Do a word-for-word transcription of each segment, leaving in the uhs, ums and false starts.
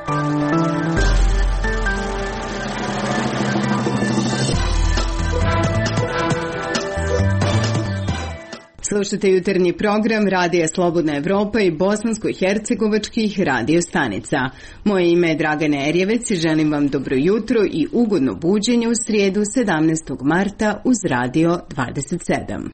Slušate jutarnji program Radija Slobodna Evropa i bosansko-hercegovačkih radio stanica. Moje ime je Dragana Erjevec i želim vam dobro jutro i ugodno buđenje u srijedu sedamnaestog marta uz Radio dvadeset sedam.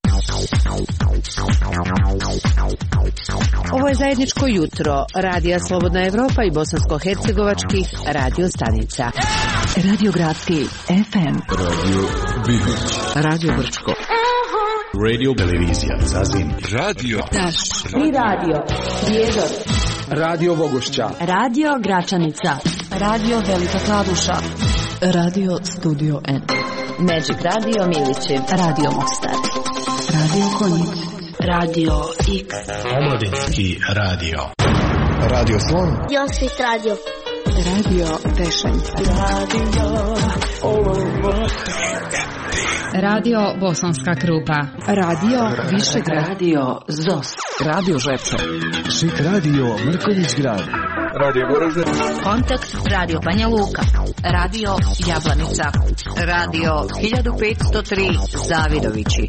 Ovo je zajedničko jutro Radija Slobodna Evropa i bosansko-hercegovačkih radio stanica. Radio Gradski F M, Radio Bibić, Radio Brčko, Radio Televizija Zazin, Radio Taš i Radio Prijedor, Radio Vogošća, Radio Gračanica, Radio Velika Kladuša, Radio Studio N, Magic Radio Milići, Radio Mostar, Radio Konjic, Radio X, Omladinski radio, Radio Slon, Josip Radio, Radio Tešanj, Radio Radio Bosanska Krupa, Radio Višegrad, Radio Zos, Radio Žepče, Šik Radio Mrkonjić Grad, Radio Goražde, Kontakt Radio Banja Luka, Radio Jablanica, Radio hiljadu petsto tri Zavidovići.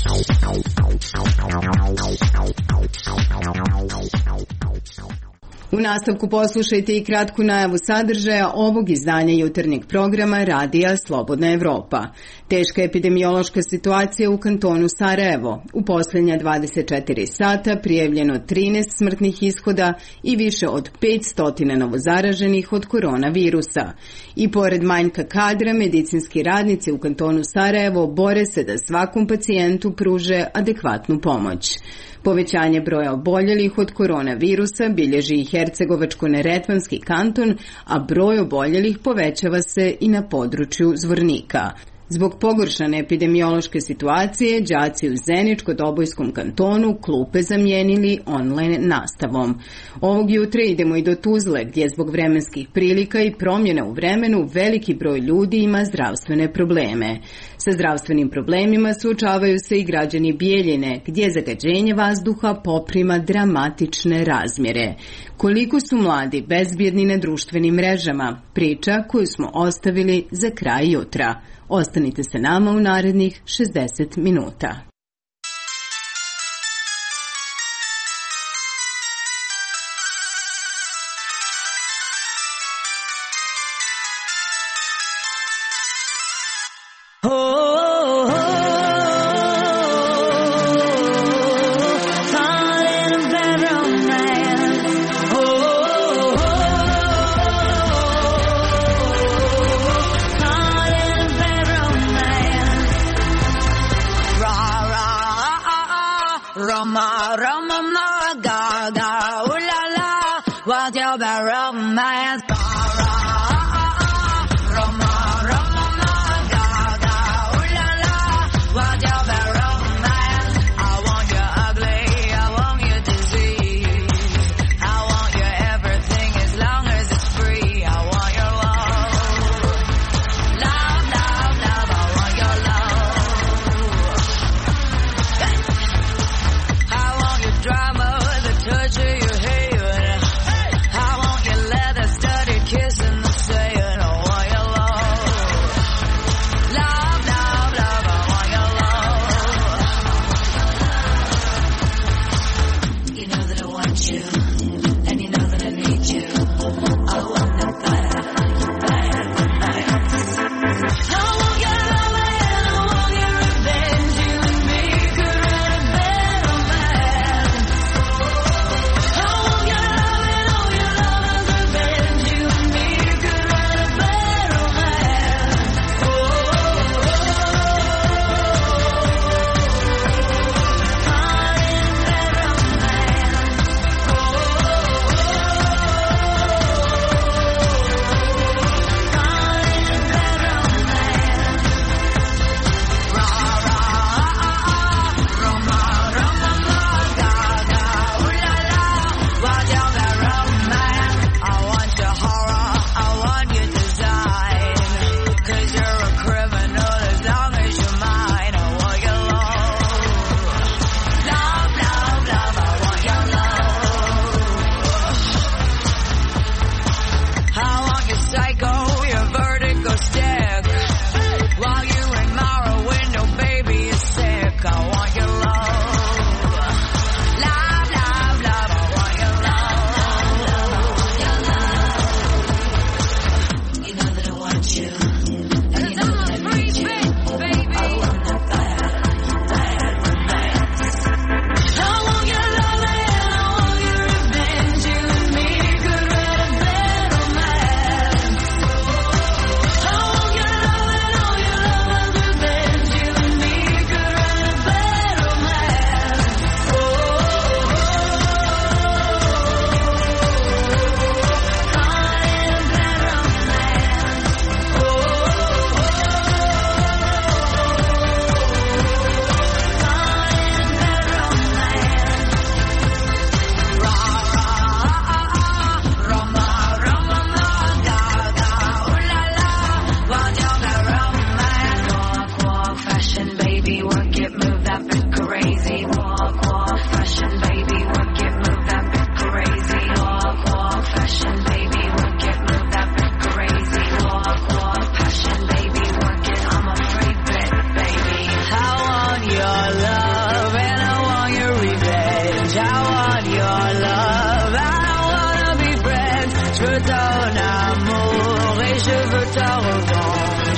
U nastavku poslušajte i kratku najavu sadržaja ovog izdanja jutarnjeg programa Radija Slobodna Evropa. Teška epidemiološka situacija u kantonu Sarajevo. U posljednja dvadeset četiri sata prijavljeno trinaest smrtnih ishoda i više od petsto novozaraženih od koronavirusa. I pored manjka kadra, medicinski radnici u kantonu Sarajevo bore se da svakom pacijentu pruže adekvatnu pomoć. Povećanje broja oboljelih od koronavirusa bilježi i Hercegovačko-neretvanski kanton, a broj oboljelih povećava se i na području Zvornika. Zbog pogoršane epidemiološke situacije, đaci u Zeničko-Dobojskom kantonu klupe zamijenili online nastavom. Ovog jutra idemo i do Tuzle, gdje zbog vremenskih prilika i promjena u vremenu veliki broj ljudi ima zdravstvene probleme. Sa zdravstvenim problemima suočavaju se i građani Bijeljine, gdje zagađenje vazduha poprima dramatične razmjere. Koliko su mladi bezbjedni na društvenim mrežama? Priča koju smo ostavili za kraj jutra. Ostanite sa nama u narednih šezdeset minuta. Rock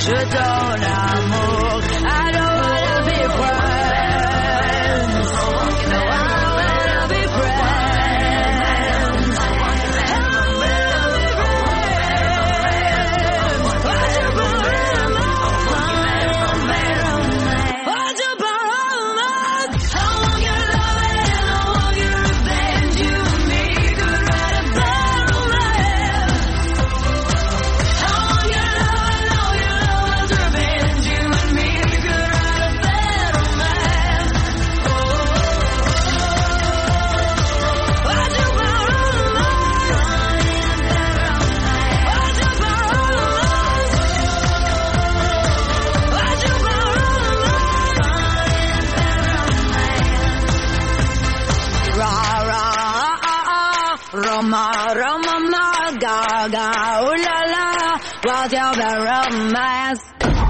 je donne l'amour. I don't wanna be friends. I don't wanna be friends. I don't wanna be friends. Why'd you borrow romance? Why'd you borrow romance? I want your love and I want your revenge. You and me could write a bad romance. I want your love and all your love's revenge. You and me could write a bad romance. Oh, why'd you borrow romance? Why'd you borrow romance? Why'd you borrow romance? Ra ra Roma Roma ma ga ga ooh la la, why'd you borrow romance?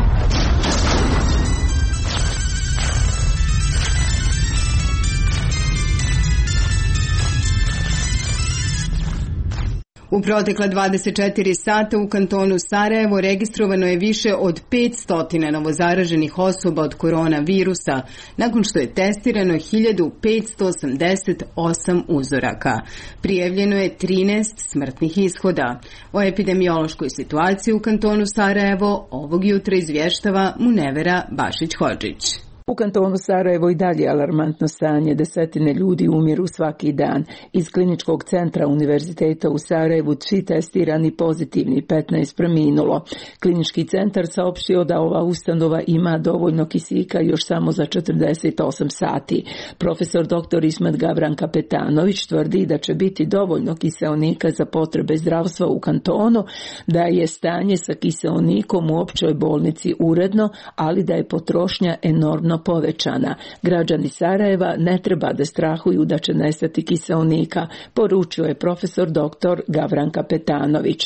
U protekla dvadeset četiri sata u kantonu Sarajevo registrovano je više od petsto novozaraženih osoba od koronavirusa, nakon što je testirano hiljadu petsto osamdeset osam uzoraka. Prijavljeno je trinaest smrtnih ishoda. O epidemiološkoj situaciji u kantonu Sarajevo ovog jutra izvještava Munevera Bašić-Hodžić. U kantonu Sarajevo i dalje alarmantno stanje, desetine ljudi umiru svaki dan. Iz kliničkog centra Univerziteta u Sarajevu svi testirani pozitivni, petnaest preminulo. Klinički centar saopštio da ova ustanova ima dovoljno kisika još samo za četrdeset osam sati. Profesor doktor Ismet Gavran Kapetanović tvrdi da će biti dovoljno kiseonika za potrebe zdravstva u kantonu, da je stanje sa kiseonikom u općoj bolnici uredno, ali da je potrošnja enormno povećana. Građani Sarajeva ne treba da strahuju da će nestati kiseonika, poručio je profesor doktor Gavran Kapetanović.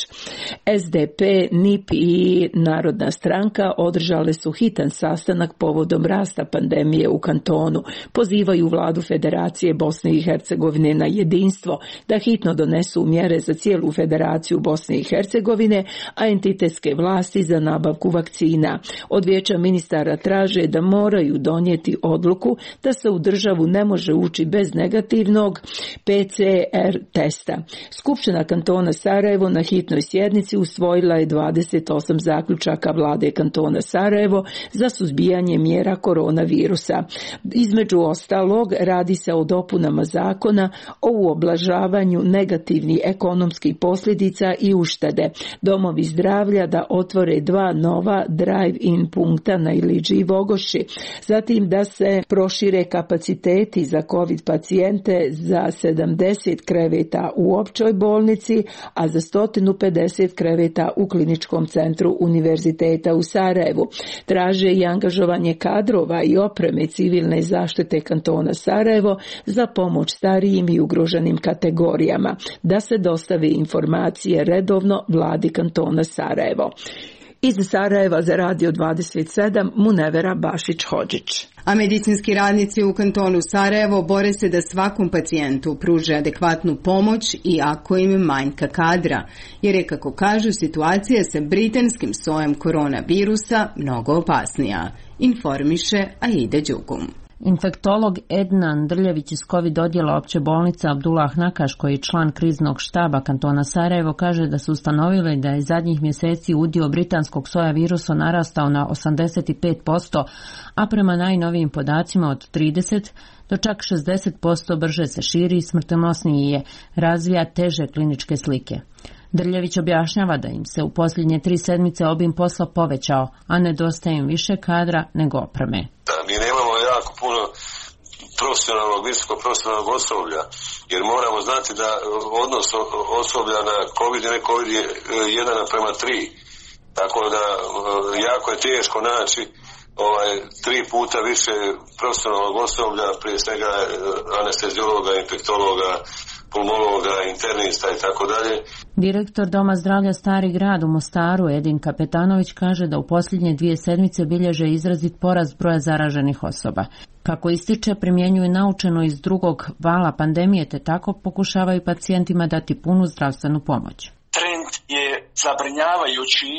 S D P, N I P i Narodna stranka održale su hitan sastanak povodom rasta pandemije u kantonu. Pozivaju vladu Federacije Bosne i Hercegovine na jedinstvo, da hitno donesu mjere za cijelu Federaciju Bosne i Hercegovine, a entitetske vlasti za nabavku vakcina. Od vijeća ministara traže da moraju donijeti odluku da se u državu ne može ući bez negativnog P C R testa. Skupština kantona Sarajevo na hitnoj sjednici usvojila je dvadeset osam zaključaka vlade kantona Sarajevo za suzbijanje mjera koronavirusa. Između ostalog, radi se o dopunama zakona o ublažavanju negativnih ekonomskih posljedica i uštede. Domovi zdravlja da otvore dva nova drive-in punkta na Iliđi i Vogoši. Zatim da se prošire kapaciteti za COVID pacijente za sedamdeset kreveta u općoj bolnici, a za sto pedeset kreveta u kliničkom centru Univerziteta u Sarajevu. Traže i angažovanje kadrova i opreme civilne zaštite kantona Sarajevo za pomoć starijim i ugroženim kategorijama, da se dostave informacije redovno vladi kantona Sarajevo. Iz Sarajeva za Radio dvadeset sedam Munevera Bašić-Hodžić. A medicinski radnici u kantonu Sarajevo bore se da svakom pacijentu pruže adekvatnu pomoć i ako im manjka kadra, jer je, kako kažu, situacija sa britanskim sojem koronavirusa mnogo opasnija, informiše Aida Đugum. Infektolog Edna Andrljević iz COVID odjela opće bolnice Abdullah Nakaš, koji je član kriznog štaba kantona Sarajevo, kaže da su ustanovili da je zadnjih mjeseci udio britanskog soja virusa narastao na osamdeset pet posto, a prema najnovijim podacima od trideset do čak šezdeset posto brže se širi i smrtonosniji je, razvija teže kliničke slike. Drljević objašnjava da im se u posljednje tri sedmice obim posla povećao, a nedostaje im više kadra nego opreme. Da, mi nemamo jako puno profesionalnog, visoko profesionalnog osoblja, jer moramo znati da odnos osoblja na COVID i ne COVID je jedan naprema tri. Tako da jako je teško naći ovaj, tri puta više profesionalnog osoblja, prije svega anesteziologa, infektologa, pulmologa, internista i tako dalje. Direktor Doma zdravlja Stari grad u Mostaru Edin Kapetanović kaže da u posljednje dvije sedmice bilježe izrazit porast broja zaraženih osoba. Kako ističe, primjenjuju naučeno iz drugog vala pandemije, te tako pokušavaju pacijentima dati punu zdravstvenu pomoć. Trend je zabrinjavajući,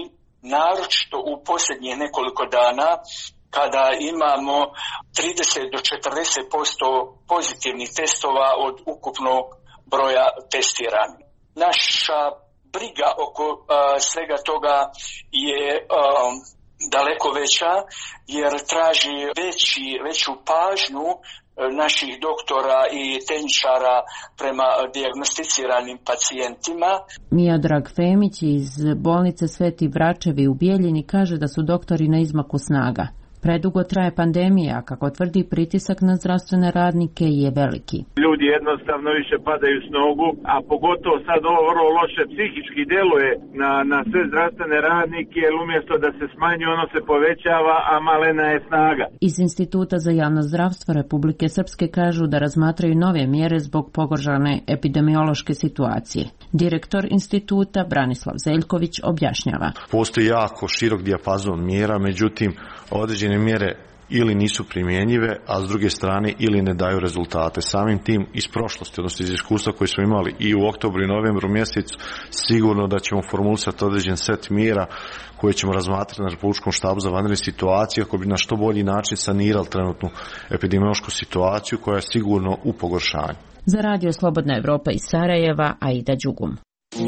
naročito u posljednjih nekoliko dana, kada imamo trideset do četrdeset posto pozitivnih testova od ukupnog broja testiranih. Naša briga oko uh, svega toga je um, daleko veća, jer traži veći, veću pažnju naših doktora i tehničara prema dijagnosticiranim pacijentima. Miodrag Femić iz bolnice Sveti Vračevi u Bijeljini kaže da su doktori na izmaku snaga. Predugo traje pandemija, kako tvrdi, pritisak na zdravstvene radnike je veliki. Ljudi jednostavno više padaju s nogu, a pogotovo sad ovo vrlo loše psihički djeluje na, na sve zdravstvene radnike, jer umjesto da se smanji, ono se povećava, a malena je snaga. Iz Instituta za javno zdravstvo Republike Srpske kažu da razmatraju nove mjere zbog pogoršane epidemiološke situacije. Direktor instituta Branislav Zeljković objašnjava. Postoji jako širok dijapazon mjera, međutim određene mjere ili nisu primjenjive, a s druge strane ili ne daju rezultate. Samim tim iz prošlosti, odnosno iz iskustva koje smo imali i u oktobru i novembru mjesecu, sigurno da ćemo formulisati određen set mjera koje ćemo razmatrati na Republičkom štabu za vanredne situacije kako bi na što bolji način sanirali trenutnu epidemiološku situaciju koja je sigurno u pogoršanju. Za Radio Slobodna Evropa iz Sarajeva, Aida Đugum.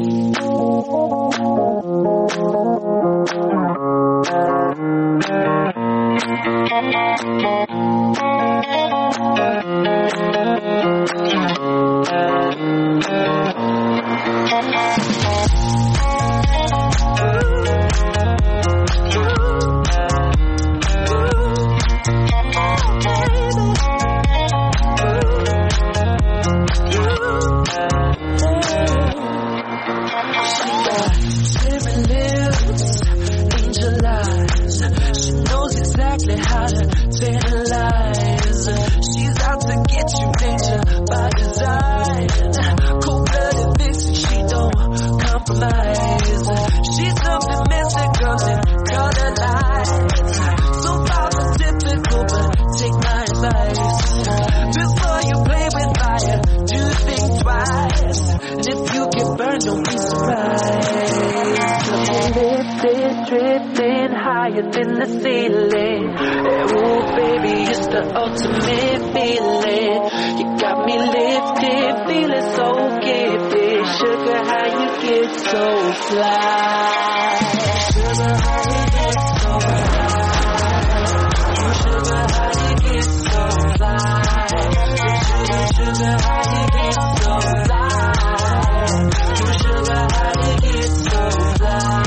Drifting higher than the ceiling. Ooh, baby, it's the ultimate feeling. You got me lifted, feeling so gifted. Sugar, how you get so fly? Sugar, how you get so fly? Sugar, how you get so fly? Sugar, sugar, how you get so fly? Sugar, how you get so fly?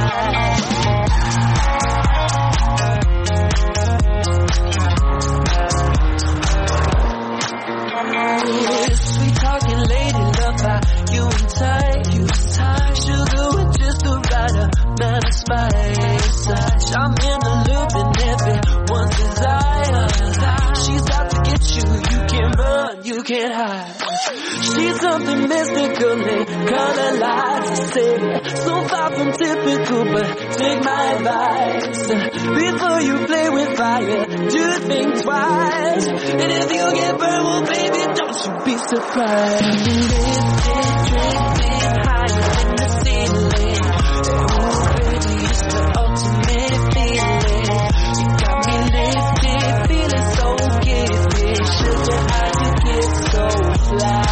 Sweet talking lady, love how you and tight, you tight. Sugar with just the right amount of spice. I'm in the loop and everyone's desire. She's out to get you, you can't run, you can't hide. She's something mystical and color lights. I say, so far from typical, but take my advice. Before you play with fire, do think twice. And if you get burned, well, baby, don't you be surprised. Lifted, drifting higher than the ceiling. Oh, baby, it's the ultimate feeling. You got me lifted, feeling so gifted. Sugar, how you get so fly?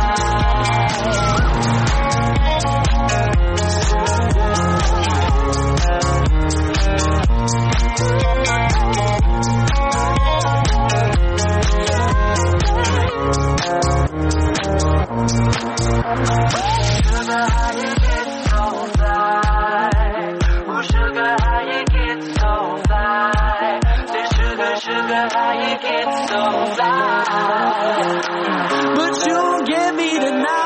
But you won't get me tonight.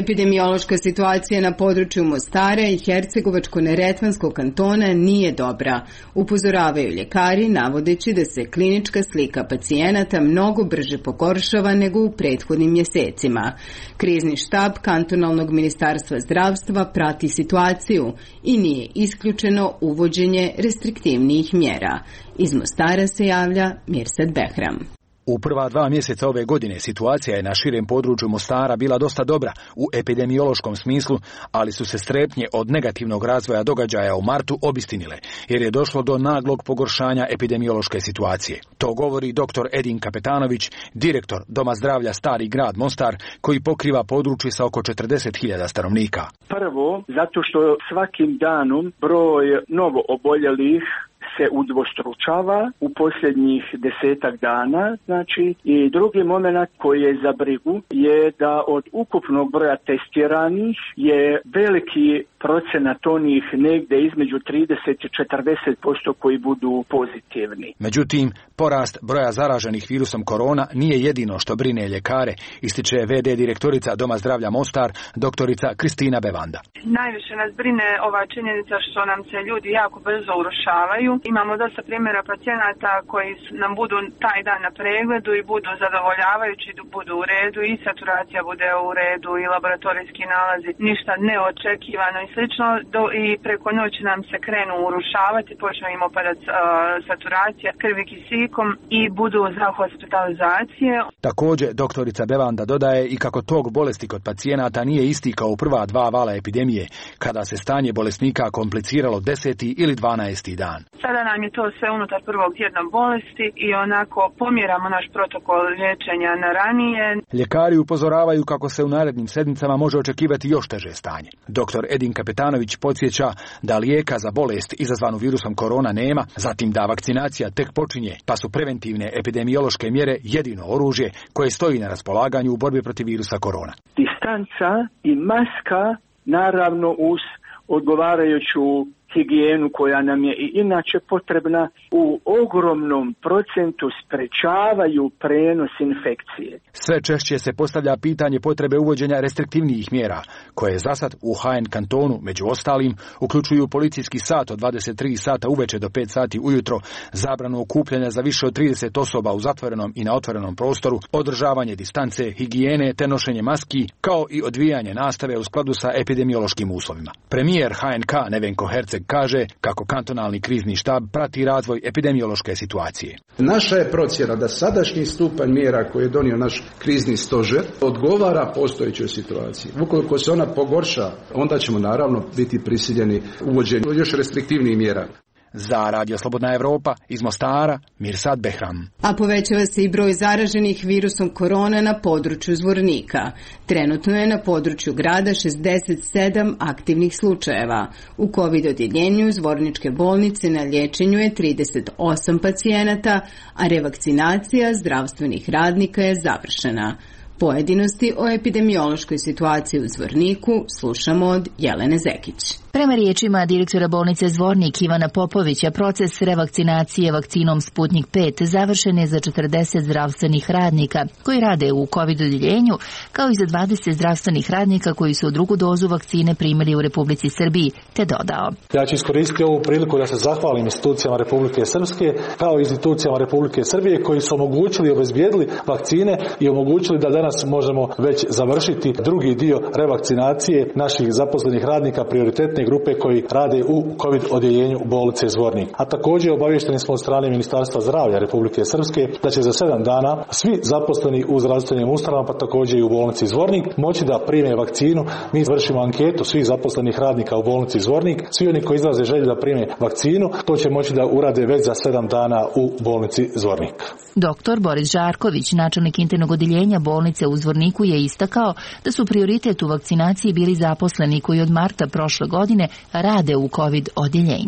Epidemiološka situacija na području Mostara i Hercegovačko-neretvanskog kantona nije dobra, upozoravaju ljekari navodeći da se klinička slika pacijenata mnogo brže pogoršava nego u prethodnim mjesecima. Krizni štab kantonalnog ministarstva zdravstva prati situaciju i nije isključeno uvođenje restriktivnijih mjera. Iz Mostara se javlja Mirsad Behram. U prva dva mjeseca ove godine situacija je na širem području Mostara bila dosta dobra u epidemiološkom smislu, ali su se strepnje od negativnog razvoja događaja u martu obistinile, jer je došlo do naglog pogoršanja epidemiološke situacije. To govori doktor Edin Kapetanović, direktor Doma zdravlja Stari grad Mostar, koji pokriva područje sa oko četrdeset hiljada stanovnika. Prvo, zato što svakim danom broj novo oboljelih se udvostručava u posljednjih desetak dana, znači, i drugi moment koji je za brigu je da od ukupnog broja testiranih je veliki procenat onih negdje između trideset i četrdeset posto koji budu pozitivni. Međutim, porast broja zaraženih virusom korona nije jedino što brine ljekare, ističe ve de direktorica Doma zdravlja Mostar, doktorica Kristina Bevanda. Najviše nas brine ova činjenica što nam se ljudi jako brzo urušavaju. Imamo dosta primjera pacijenata koji nam budu taj dan na pregledu i budu zadovoljavajući, budu u redu i saturacija bude u redu i laboratorijski nalazi, ništa neočekivano i slično, do, i preko noći nam se krenu urušavati, počne im opadati uh, saturacija krvi kisikom i budu za hospitalizacije. Također, doktorica Bevanda dodaje i kako tok bolesti kod pacijenata nije isti kao u prva dva vala epidemije, kada se stanje bolesnika kompliciralo deseti ili dvanaesti dan. Sada nam je to sve unutar prvog tjedna bolesti i onako pomjeramo naš protokol liječenja na ranije. Ljekari upozoravaju kako se u narednim sedmicama može očekivati još teže stanje. Doktor Edin Kapetanović podsjeća da lijeka za bolest izazvanu virusom korona nema, zatim da vakcinacija tek počinje, pa su preventivne epidemiološke mjere jedino oružje koje stoji na raspolaganju u borbi protiv virusa korona. Distanca i maska, naravno uz odgovarajuću higijenu koja nam je i inače potrebna, u ogromnom procentu sprečavaju prenos infekcije. Sve češće se postavlja pitanje potrebe uvođenja restriktivnijih mjera, koje zasad u ha en kantonu, među ostalim, uključuju policijski sat od dvadeset tri sata uveče do pet sati ujutro, zabranu okupljanja za više od trideset osoba u zatvorenom i na otvorenom prostoru, održavanje distance, higijene te nošenje maski, kao i odvijanje nastave u skladu sa epidemiološkim uslovima. Premijer ha en ka Nevenko Herceg kaže kako kantonalni krizni štab prati razvoj epidemiološke situacije. Naša je procjena da sadašnji stupanj mjera koji je donio naš krizni stožer odgovara postojećoj situaciji. Ukoliko se ona pogorša, onda ćemo naravno biti prisiljeni uvođenju još restriktivnijih mjera. Za Radio Slobodna Evropa iz Mostara, Mirsad Behram. A povećava se i broj zaraženih virusom korona na području Zvornika. Trenutno je na području grada šezdeset sedam aktivnih slučajeva. U COVID odjeljenju Zvorničke bolnice na liječenju je trideset osam pacijenata, a revakcinacija zdravstvenih radnika je završena. Pojedinosti o epidemiološkoj situaciji u Zvorniku slušamo od Jelene Zekić. Prema riječima direktora bolnice Zvornik Ivana Popovića, proces revakcinacije vakcinom Sputnik pet završen je za četrdeset zdravstvenih radnika koji rade u COVID odjeljenju, kao i za dvadeset zdravstvenih radnika koji su drugu dozu vakcine primili u Republici Srbiji, te dodao. Ja ću iskoristiti ovu priliku da se zahvalim institucijama Republike Srpske, kao i institucijama Republike Srbije koji su omogućili i obezbijedili vakcine i omogućili da danas možemo već završiti drugi dio revakcinacije naših zaposlenih radnika prioritetne grupe koji rade u COVID odjeljenju bolnice Zvornik. A također obavješteni smo od strane Ministarstva zdravlja Republike Srpske da će za sedam dana svi zaposleni u zdravstvenim ustanovama, pa također i u bolnici Zvornik, moći da prime vakcinu. Mi vršimo anketu svih zaposlenih radnika u bolnici Zvornik. Svi oni koji izraze želju da prime vakcinu, to će moći da urade već za sedam dana u bolnici Zvornik. Doktor Boris Žarković, načelnik internog odjeljenja bolnice u Zvorniku, je istakao da su prioritet u vakcinaciji bili zaposleni koji od marta prošle godine rade u COVID odjeljenju.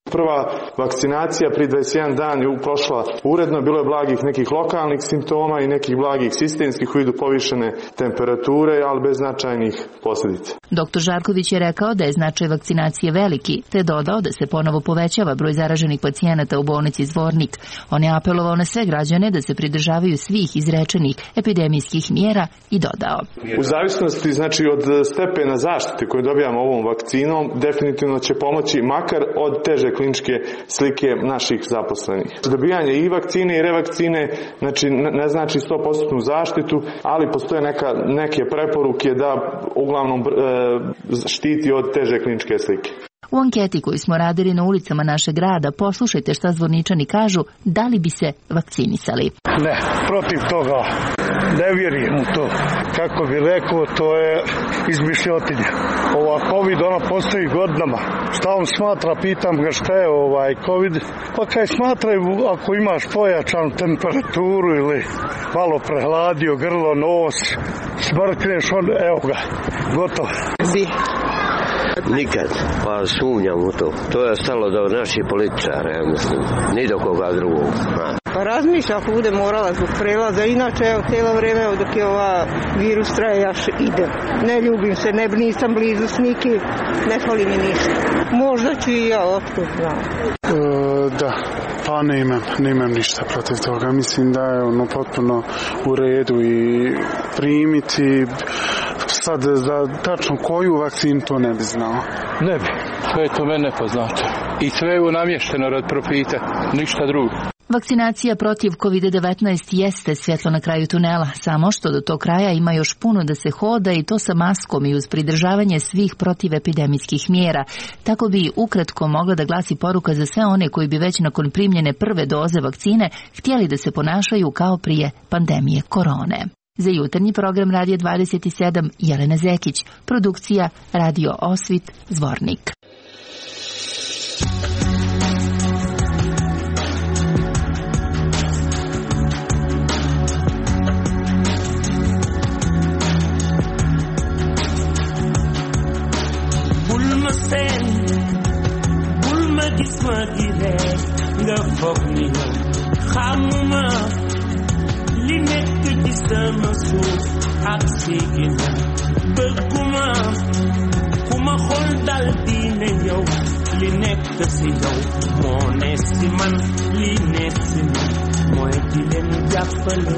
Prva vakcinacija pri dvadeset jedan dan je prošla uredno, bilo je blagih nekih lokalnih simptoma i nekih blagih sistemskih u vidu povišene temperature, ali bez značajnih posljedica. Doktor Žarković je rekao da je značaj vakcinacije veliki, te dodao da se ponovo povećava broj zaraženih pacijenata u bolnici Zvornik. On je apelovao na sve građane da se pridržavaju svih izrečenih epidemijskih mjera i dodao: U zavisnosti znači od stepena zaštite koju dobijamo ovom vakcinom, definitivno će pomoći makar od teže kliničke slike naših zaposlenih. Dobijanje i vakcine i revakcine znači ne znači sto posto zaštitu, ali postoje neka, neke preporuke da uglavnom e, štiti od teže kliničke slike. U anketi koju smo radili na ulicama našeg grada, poslušajte šta Zvorničani kažu, da li bi se vakcinisali. Ne, protiv toga. Ne vjerujem u to. Kako bi rekao, to je izmišljotinja. Ova COVID, ona postoji godinama. Šta on smatra, pitam ga šta je ovaj COVID. Pa kaj smatraju, ako imaš pojačanu temperaturu ili malo prehladio grlo, nos, smrkneš, on, evo ga, gotovo. Bi. Nikad, pa sumnjam u to. To je ostalo do naših političara, ja mislim. Ni do koga drugog. Pa razmišlja ako bude morala zbog prelaza. Inače, evo, cijelo vrijeme dok je ova virus traje, ja idem. Ne ljubim se, ne, nisam blizu s nikim, ne fali mi ništa. Možda ću i ja, otkud znam. E, da, pa ne imam, ne imam ništa protiv toga. Mislim da je ono potpuno u redu i primiti. Sad za tačno koju vakcinu to ne bi znao. Ne bi, sve je to mene nepoznato. I sve je namješteno rad profita, ništa drugo. Vakcinacija protiv kovid devetnaest jeste svjetlo na kraju tunela, samo što do tog kraja ima još puno da se hoda i to sa maskom i uz pridržavanje svih protivepidemijskih mjera. Tako bi ukratko mogla da glasi poruka za sve one koji bi već nakon primljene prve doze vakcine htjeli da se ponašaju kao prije pandemije korone. Za jutarnji program Radija dvadeset sedam Jelena Zekić, produkcija Radio Osvit, Zvornik. Bulma sen, bulma gis ma di rek, nga foog ni yow xamuma li nekk ci sama suuf ak sigina bëgguma ku ma xool dal di ne yow li nekk si yow moo ne si man li nekk si man mooy di leen jàppale.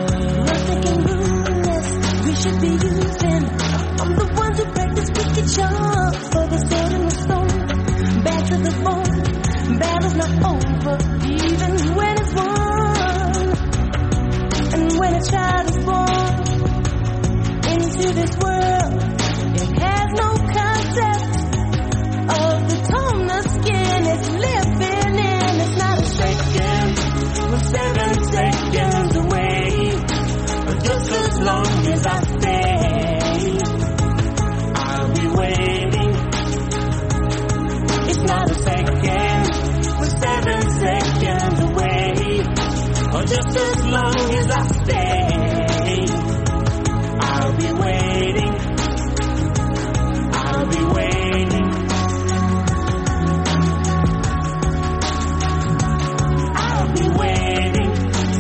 We should be using. I'm the ones who practice wicked charms for the sword and the stone. Back to the bone. Battle's not over, even when it's won. And when a child is born into this world, it has no concept of the tone the skin is living in. It's not a second, we're seven seconds away. Just as long as I stay, I'll be waiting. It's not a second, we're seven seconds away. Or just as long as I stay, I'll be waiting. I'll be waiting. I'll be waiting.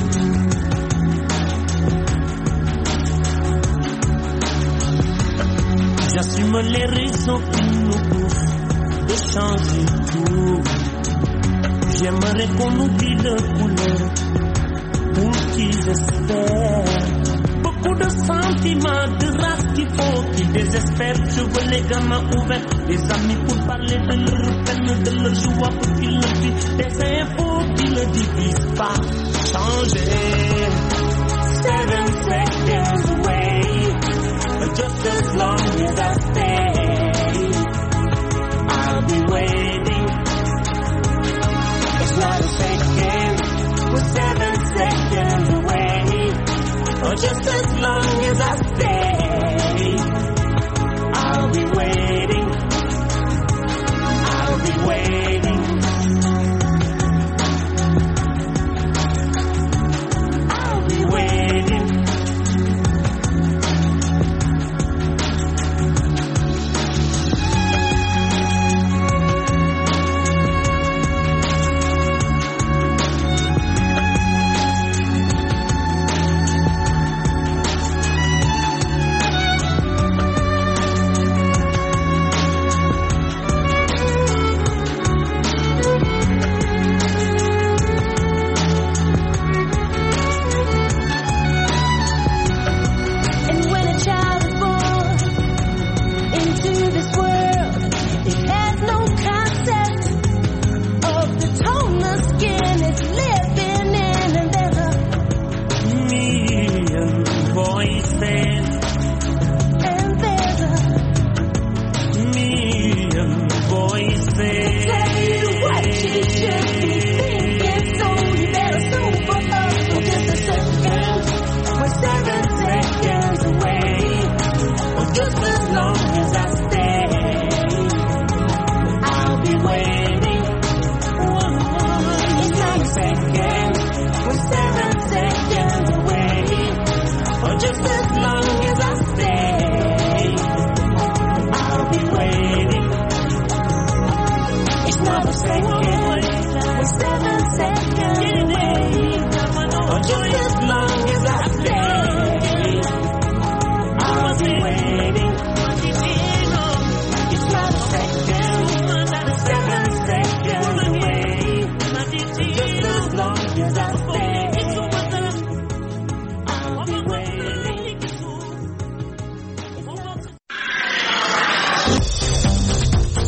J'assume les raisons qui nous poussent de changer tout. J'aimerais qu'on oublie le couleur pour qu'ils espèrent. Beaucoup de sentiments, de race qu'il faut qu'ils désespèrent. Je veux les gamins ouverts, des amis pour parler de leur peine, de leur joie pour qu'ils le vivent. Des infos qui ne divisent pas. Changer. Seven seconds away. Just as long as I stay, I'll be waiting. It's not a second, we're seven seconds away. Or just as long as I stay, I'll be waiting. I'll be waiting. I'll be waiting.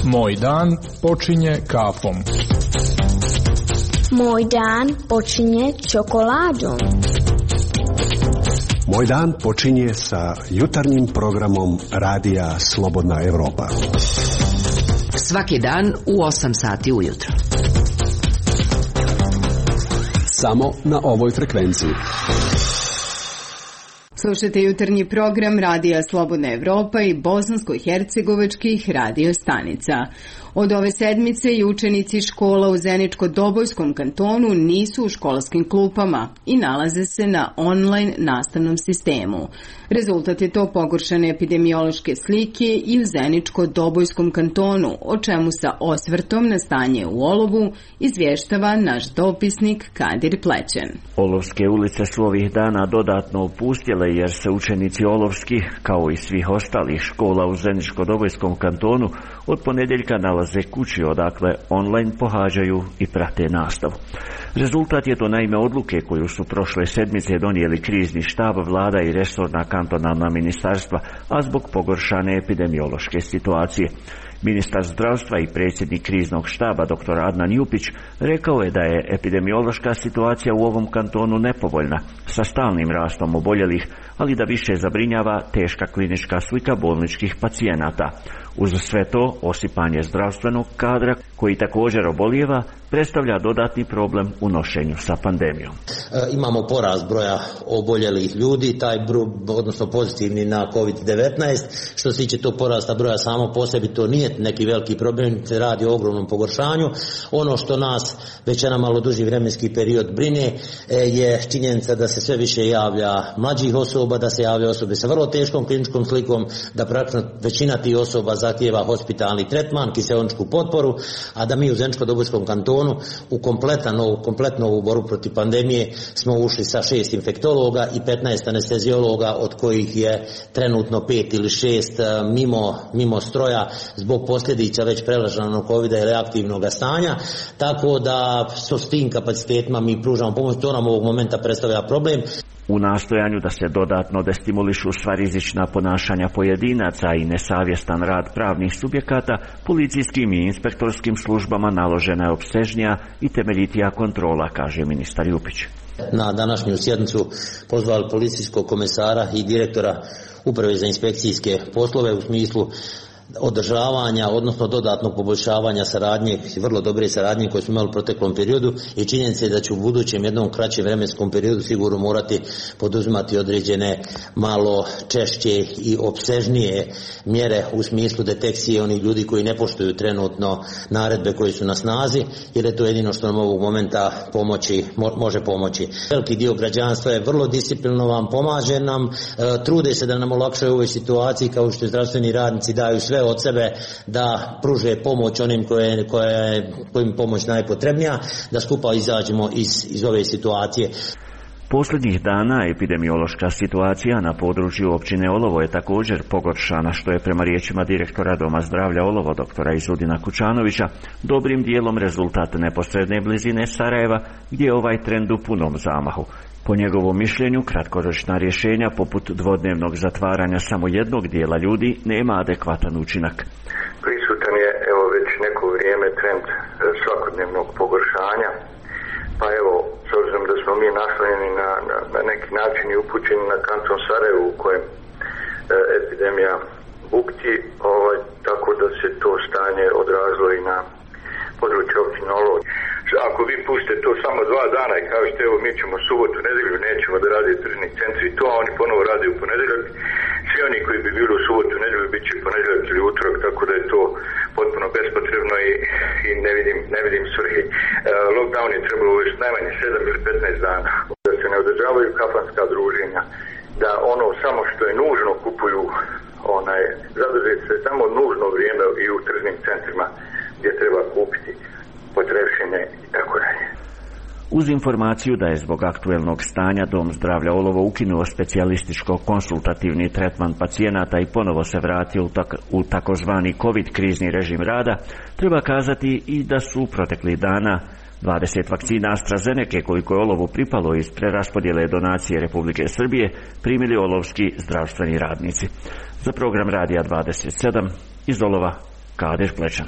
Moj dan počinje kafom. Moj dan počinje čokoladom. Moj dan počinje sa jutarnjim programom Radija Slobodna Evropa. Svaki dan u osam sati ujutro. Samo na ovoj frekvenciji. Slušajte jutarnji program Radija Slobodna Evropa i bosansko-hercegovačkih radio stanica. Od ove sedmice i učenici škola u Zeničko-Dobojskom kantonu nisu u školskim klupama i nalaze se na online nastavnom sistemu. Rezultat je to pogoršane epidemiološke slike i u Zeničko-Dobojskom kantonu, o čemu sa osvrtom na stanje u Olovu izvještava naš dopisnik Kadir Plećen. Olovske ulice su ovih dana dodatno opustjele jer se učenici olovskih, kao i svih ostalih škola u Zeničko-Dobojskom kantonu, od ponedjeljka nalaze kući odakle online pohađaju i prate nastavu. Rezultat je to naime odluke koju su prošle sedmice donijeli krizni štab, vlada i resorna kantonalna ministarstva, a zbog pogoršane epidemiološke situacije. Ministar zdravstva i predsjednik kriznog štaba dr. Adnan Jupić rekao je da je epidemiološka situacija u ovom kantonu nepovoljna, sa stalnim rastom oboljelih, ali da više zabrinjava teška klinička slika bolničkih pacijenata. Uz sve to, osipanje zdravstvenog kadra, koji također obolijeva, predstavlja dodatni problem u nošenju sa pandemijom. E, imamo porast broja oboljelih ljudi, taj broj, odnosno pozitivni na kovid devetnaest. Što se tiče tog porasta broja samo po sebi, to nije neki veliki problem, se radi o ogromnom pogoršanju. Ono što nas već jedan malo duži vremenski period brine e, je činjenica da se sve više javlja mlađih osoba, da se javlja osobe sa vrlo teškom kliničkom slikom, da praktično većina tih osoba zahtijeva hospitalni tretman, kiseoničku potporu, a da mi u Zeničko-Dobojskom kantonu u kompletnu, kompletnu ovu borbu protiv pandemije smo ušli sa šest infektologa i petnaest anesteziologa, od kojih je trenutno pet ili šest mimo, mimo stroja zbog posljedica već preležanog covida ili aktivnog stanja, tako da s tim kapacitetima mi pružamo pomoć, to nam ovog momenta predstavlja problem. U nastojanju da se dodatno destimulišu sva rizična ponašanja pojedinaca i nesavjestan rad pravnih subjekata, policijskim i inspektorskim službama naložena je opsežnija i temeljitija kontrola, kaže ministar Jupić. Na današnju sjednicu pozvali policijskog komesara i direktora Uprave za inspekcijske poslove u smislu održavanja, odnosno dodatnog poboljšavanja saradnje, vrlo dobre saradnje koje smo imali u proteklom periodu, i činjenica je da će u budućem jednom kraćem vremenskom periodu sigurno morati poduzimati određene malo češće i opsežnije mjere u smislu detekcije onih ljudi koji ne poštuju trenutno naredbe koje su na snazi, jer je to jedino što nam ovog momenta pomoći, mo, može pomoći. Veliki dio građanstva je vrlo disciplinovan, pomaže nam, e, trude se da nam olakšaju u ovoj situaciji, kao što zdravstveni radnici daju sve od sebe da pruže pomoć onim koje, koje, kojim pomoć najpotrebnija, da skupa izađemo iz, iz ove situacije. Posljednjih dana epidemiološka situacija na području općine Olovo je također pogoršana, što je prema riječima direktora Doma zdravlja Olovo doktora Izudina Kučanovića dobrim dijelom rezultat neposredne blizine Sarajeva, gdje je ovaj trend u punom zamahu. Po njegovom mišljenju, kratkoročna rješenja poput dvodnevnog zatvaranja samo jednog dijela ljudi nema adekvatan učinak. Prisutan je evo već neko vrijeme trend svakodnevnog pogoršanja, pa evo, s obzirom da smo mi naslonjeni na, na, na neki način i upućeni na kanton Sarajevo u kojem e, epidemija bukti, ovaj, tako da se to stanje odrazilo i na području općine Olovo. Ako vi pustite to samo dva dana i kažete evo mi ćemo subotu, nedjelju, nećemo da radi tržni centri i to, a oni ponovo rade u ponedjeljak, svi oni koji bi bili u subotu, nedjelju, bit će ponedjeljak ili utorak, tako da je to potpuno bespotrebno i, i ne vidim, ne vidim svrhe. E, lockdown je trebalo uvesti najmanje sedam ili petnaest dana, da se ne održavaju kafanska druženja, da ono samo što je nužno kupuju, onaj, zadržati se samo nužno vrijeme i u tržnim centrima gdje treba kupiti potrepštine i tako dalje. Uz informaciju da je zbog aktuelnog stanja Dom zdravlja Olovo ukinuo specijalističko-konsultativni tretman pacijenata i ponovo se vratio u, tak, u takozvani COVID krizni režim rada, treba kazati i da su proteklih dana dvadeset vakcina AstraZeneke, koliko je Olovu pripalo iz preraspodjele donacije Republike Srbije, primili olovski zdravstveni radnici. Za program Radija dvadeset sedam iz Olova, Kadež Plečan.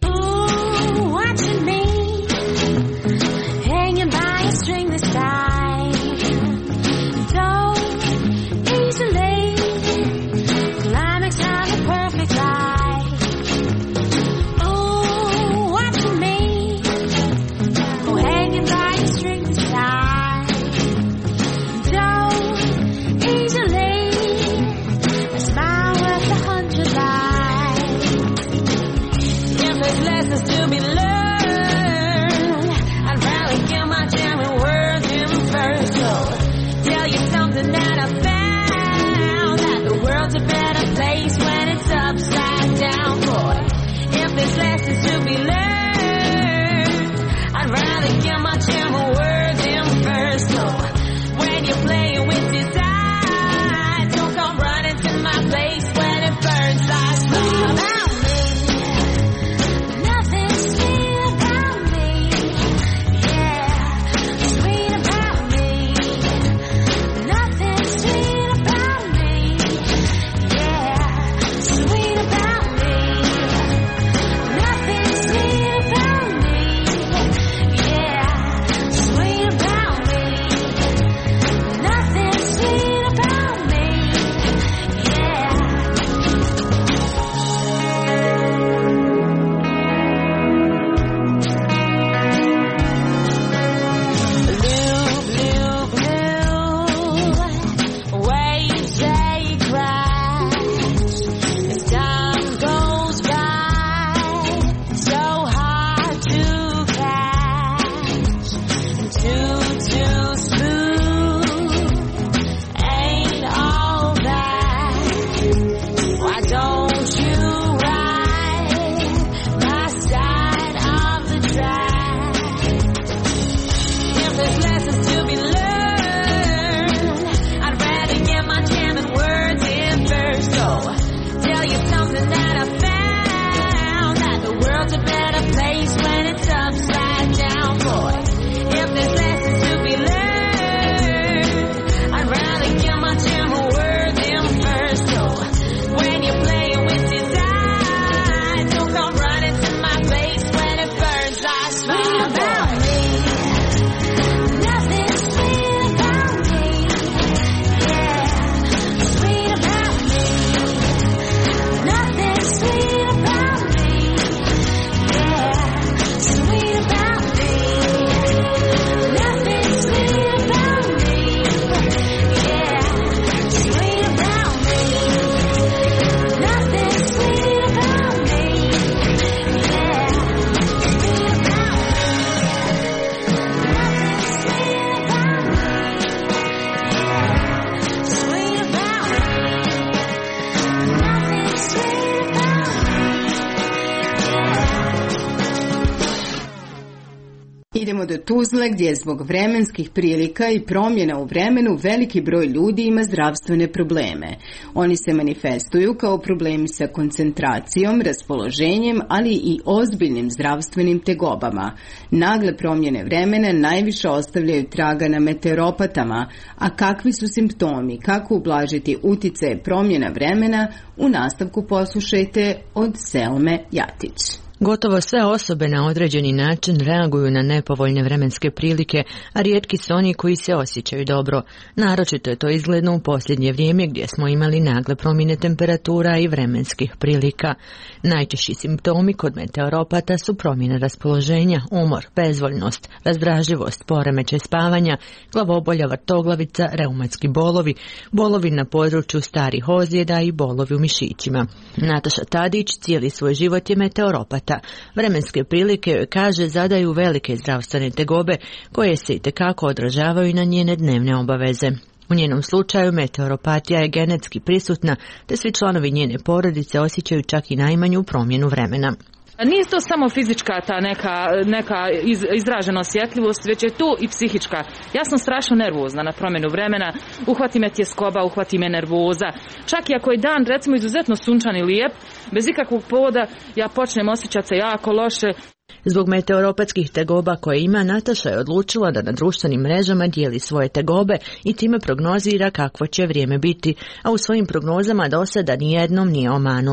Idemo do Tuzle gdje je zbog vremenskih prilika i promjena u vremenu veliki broj ljudi ima zdravstvene probleme. Oni se manifestuju kao problemi sa koncentracijom, raspoloženjem, ali i ozbiljnim zdravstvenim tegobama. Nagle promjene vremena najviše ostavljaju traga na meteoropatama, a kakvi su simptomi, kako ublažiti uticaje promjena vremena, u nastavku poslušajte od Selme Jatić. Gotovo sve osobe na određeni način reaguju na nepovoljne vremenske prilike, a rijetki su oni koji se osjećaju dobro. Naročito je to izgledno u posljednje vrijeme gdje smo imali nagle promjene temperatura i vremenskih prilika. Najčešći simptomi kod meteoropata su promjene raspoloženja, umor, bezvoljnost, razdraživost, poremećaj spavanja, glavobolja, vrtoglavica, reumatski bolovi, bolovi na području starih ozljeda i bolovi u mišićima. Nataša Tadić cijeli svoj život je meteoropata. Vremenske prilike, kaže, zadaju velike zdravstvene tegobe koje se itekako odražavaju na njene dnevne obaveze. U njenom slučaju meteoropatija je genetski prisutna, te svi članovi njene porodice osjećaju čak i najmanju promjenu vremena. Nije to samo fizička ta neka, neka iz, izražena osjetljivost, već je tu i psihička. Ja sam strašno nervozna na promjenu vremena, uhvati me tjeskoba, uhvati me nervoza. Čak i ako je dan, recimo, izuzetno sunčan i lijep, bez ikakvog povoda ja počnem osjećati se jako loše. Zbog meteoropatskih tegoba koje ima, Nataša je odlučila da na društvenim mrežama dijeli svoje tegobe i time prognozira kakvo će vrijeme biti, a u svojim prognozama do sada nijednom nije omanula.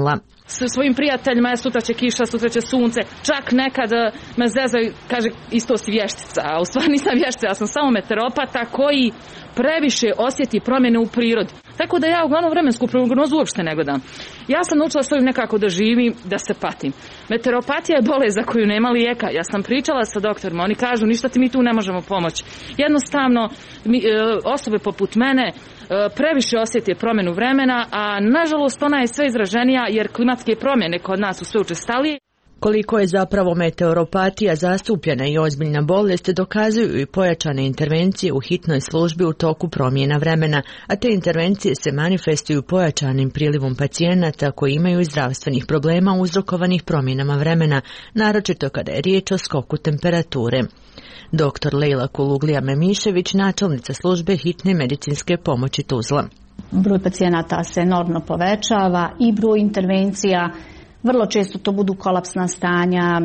s svojim prijateljima, sutra će kiša, sutra će sunce, čak nekad me zezaju, kaže isto si vještica, a u stvari nisam vještica, ja sam samo meteoropata koji previše osjeti promjene u prirodi. Tako da ja uglavnom vremensku prognozu uopšte ne gledam. Ja sam naučila svojim nekako da živim, da se patim. Meteoropatija je bolest za koju nema lijeka. Ja sam pričala sa doktorima, oni kažu ništa ti mi tu ne možemo pomoći. Jednostavno mi, osobe poput mene previše osjeti promjenu vremena, a nažalost ona je sve izraženija jer klimatske promjene kod nas su sve učestalije. Koliko je zapravo meteoropatija zastupljena i ozbiljna bolest dokazuju i pojačane intervencije u hitnoj službi u toku promjena vremena, a te intervencije se manifestuju pojačanim prilivom pacijenata koji imaju zdravstvenih problema uzrokovanih promjenama vremena, naročito kada je riječ o skoku temperature. Doktor Lejla Kuluglija Memišević, načelnica službe hitne medicinske pomoći Tuzla. Broj pacijenata se enormno povećava i broj intervencija. Vrlo često to budu kolapsna stanja,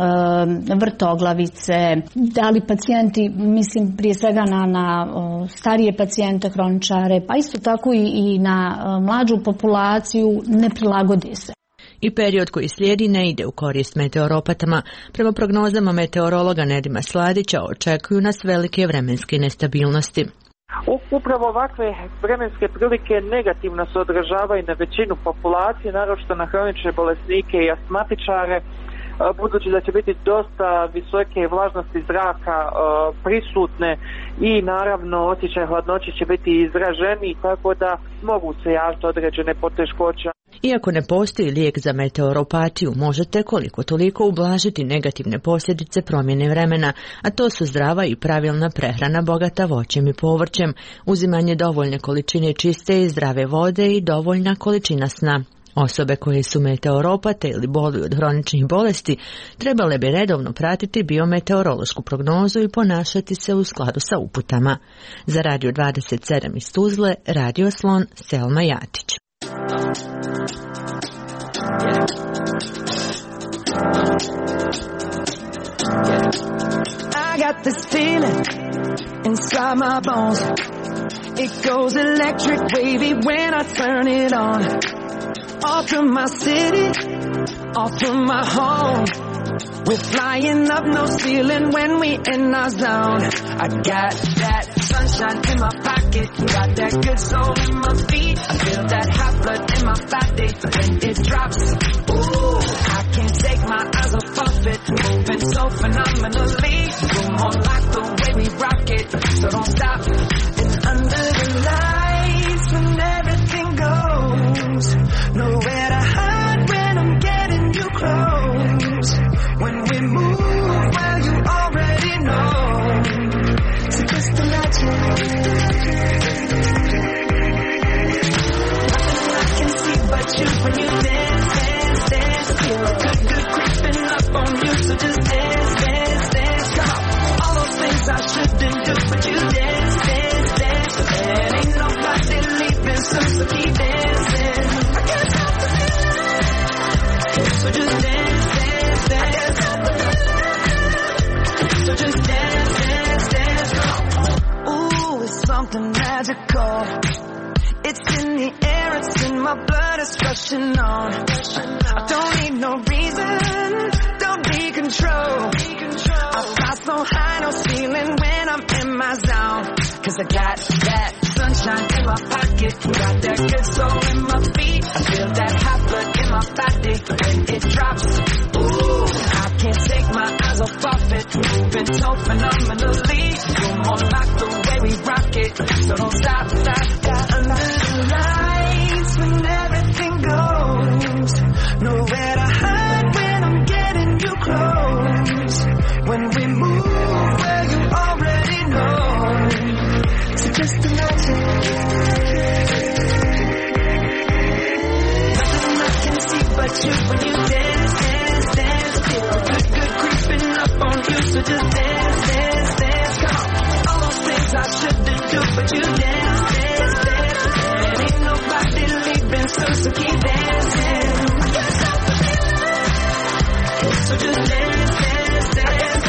vrtoglavice, da li pacijenti, mislim prije svega na, na starije pacijente, hroničare, pa isto tako i, i na mlađu populaciju ne prilagodi se. I period koji slijedi ne ide u korist meteoropatama. Prema prognozama meteorologa Nedima Sladića očekuju nas velike vremenske nestabilnosti. Upravo ovakve vremenske prilike negativno se odražavaju na većinu populacije, naročito na hronične bolesnike i astmatičare, budući da će biti dosta visoke vlažnosti zraka prisutne i naravno osjećaj hladnoće će biti izraženiji, tako da mogu se javiti određene poteškoće. Iako ne postoji lijek za meteoropatiju, možete koliko toliko ublažiti negativne posljedice promjene vremena, a to su zdrava i pravilna prehrana bogata voćem i povrćem, uzimanje dovoljne količine čiste i zdrave vode i dovoljna količina sna. Osobe koje su meteoropate ili boluju od hroničnih bolesti trebale bi redovno pratiti biometeorološku prognozu i ponašati se u skladu sa uputama. Za Radio dvadeset sedam iz Tuzle, Radio Slon, Selma Jatić. I got this feeling inside my bones. It goes electric wavy when I turn it on. Off from my city, off from my home. We're flying up no ceiling when we in our zone. I got that sunshine in my pocket, got that good soul in my feet. I feel that hot blood in my body when it drops. Ooh, I can't take my eyes off of it, moving so phenomenally. Come on, like the way we rock it, so don't stop. And under the lights when everything goes, nowhere to hide when I'm getting you close. When we move, well, you already know. So just imagine. Nothing I can see but you when you dance, dance, dance. Feel good, good creeping up on you. So just dance, dance, dance. Come on. All those things I shouldn't do, but you dance, dance, dance. And ain't nobody leaving soon, so keep dancing. I can't stop the feeling. So just dance, dance, dance. So just dance, dance, dance. Ooh, it's something magical. It's in the air, it's in my blood, it's rushing on. I don't need no reason, don't need control. I fly so high, no ceiling when I'm in my zone. Cause I got that sunshine in my pocket, got that good soul in my feet. I feel that hot blood in my body when it drops. Ooh, I can't take my eyes off of it, moving so phenomenally. You're more like the way we rock it, so don't stop, stop, stop. Under the lights when everything goes, nowhere to hide when I'm getting you close. When we move, well, you already know. So just imagine. Nothing I can see but you when you dance, dance, dance. Feel good, good creeping up on you. So just dance, dance, dance. Come on. All those things I shouldn't do, but you dance, dance, dance. And ain't nobody leaving soon, so keep dancing. I can't stop the feeling. So just dance, dance, dance.